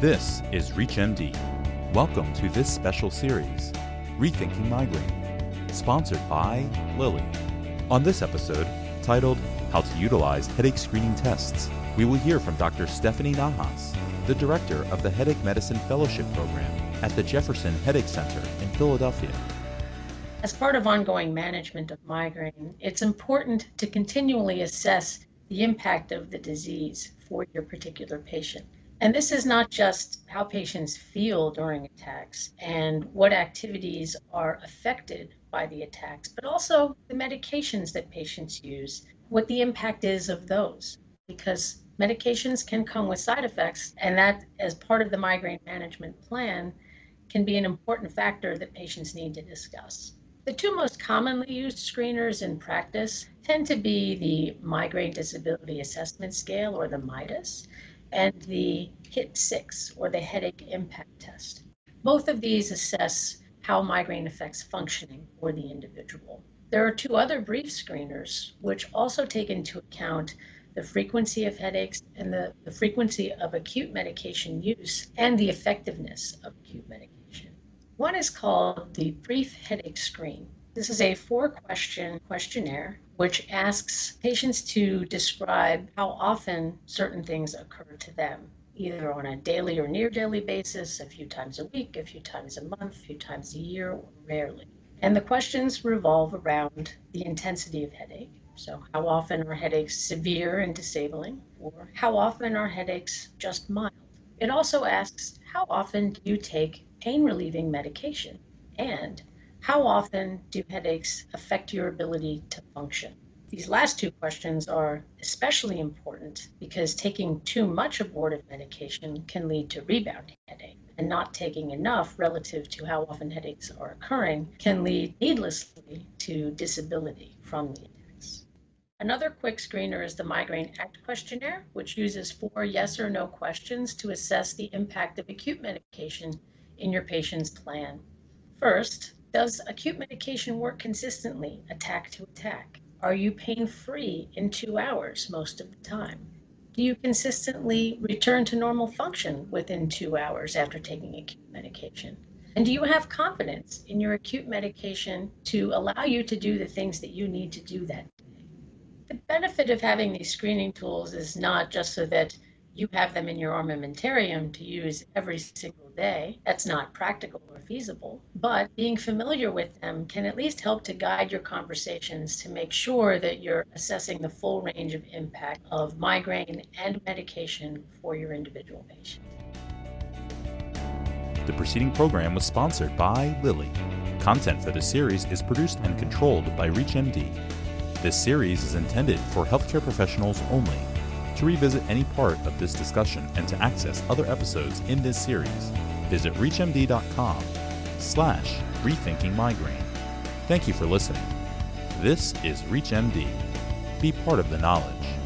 This is ReachMD. Welcome to this special series, Rethinking Migraine, sponsored by Lilly. On this episode, titled How to Utilize Headache Screening Tests, we will hear from Dr. Stephanie Nahas, the director of the Headache Medicine Fellowship Program at the Jefferson Headache Center in Philadelphia. As part of ongoing management of migraine, it's important to continually assess the impact of the disease for your particular patient. And this is not just how patients feel during attacks and what activities are affected by the attacks, but also the medications that patients use, what the impact is of those. Because medications can come with side effects, and that, as part of the migraine management plan, can be an important factor that patients need to discuss. The two most commonly used screeners in practice tend to be the Migraine Disability Assessment Scale, or the MIDAS, and the HIT-6, or the Headache Impact Test. Both of these assess how migraine affects functioning for the individual. There are two other brief screeners which also take into account the frequency of headaches and the frequency of acute medication use and the effectiveness of acute medication. One is called the Brief Headache Screen. This is a 4-question questionnaire which asks patients to describe how often certain things occur to them, either on a daily or near daily basis, a few times a week, a few times a month, a few times a year, or rarely. And the questions revolve around the intensity of headache. So how often are headaches severe and disabling, or how often are headaches just mild? It also asks, how often do you take pain-relieving medication? And how often do headaches affect your ability to function? These last two questions are especially important because taking too much abortive medication can lead to rebounding headache, and not taking enough relative to how often headaches are occurring can lead needlessly to disability from the attacks. Another quick screener is the Migraine ACT questionnaire, which uses 4 yes or no questions to assess the impact of acute medication in your patient's plan. First, does acute medication work consistently, attack to attack? Are you pain-free in 2 hours most of the time? Do you consistently return to normal function within 2 hours after taking acute medication? And do you have confidence in your acute medication to allow you to do the things that you need to do that day? The benefit of having these screening tools is not just so that you have them in your armamentarium to use every single day. That's not practical or feasible, but being familiar with them can at least help to guide your conversations to make sure that you're assessing the full range of impact of migraine and medication for your individual patient. The preceding program was sponsored by Lilly. Content for this series is produced and controlled by ReachMD. This series is intended for healthcare professionals only. To revisit any part of this discussion and to access other episodes in this series, visit reachmd.com/rethinking migraine. Thank you for listening. This is ReachMD. Be part of the knowledge.